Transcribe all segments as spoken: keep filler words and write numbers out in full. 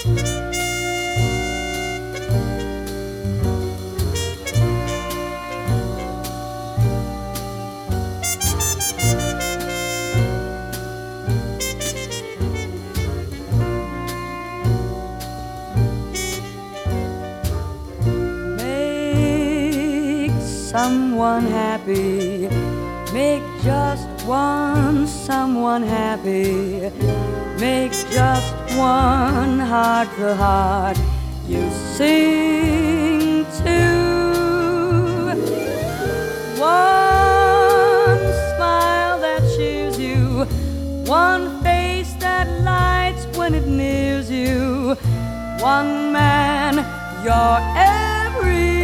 Someone happy, make just one someone happy, make just one heart the heart you sing to. One smile that cheers you, one face that lights when it nears you, one man you're everything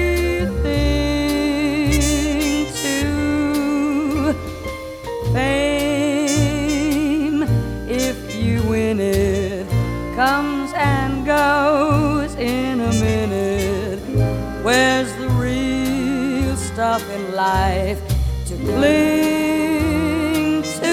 to. Fame, if you win it, comes and goes in a minute. Where's the real stuff in life to cling to?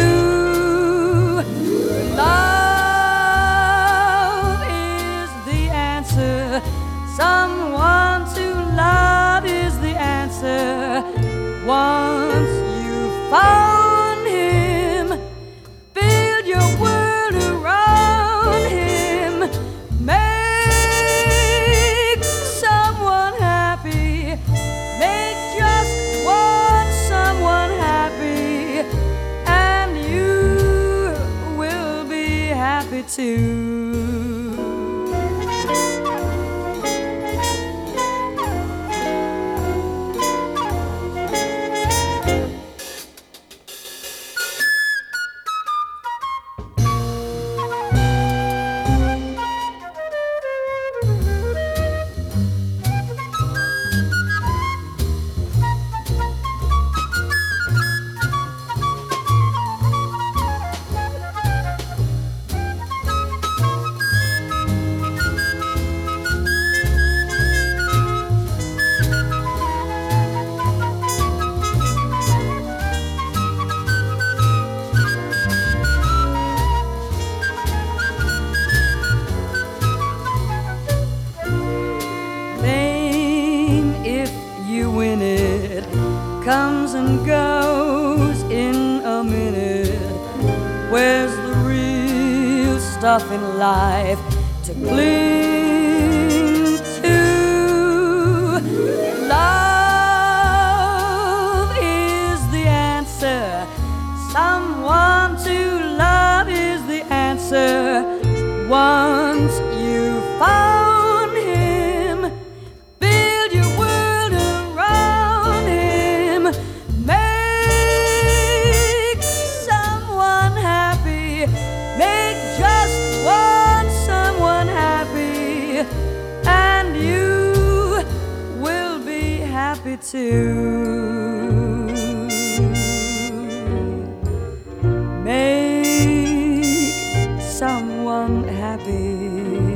Love is the answer. Someone to love is the answer. Once you found him, build your world around him. Make someone happy. Make just one someone happy, and you will be happy too. When it comes and goes in a minute, where's the real stuff in life to cling to? Love is the answer. Someone to love is the answer. Once you found him, build your world around him. Make someone happy. Make just one someone happy, and you will be happy too. Make someone happy.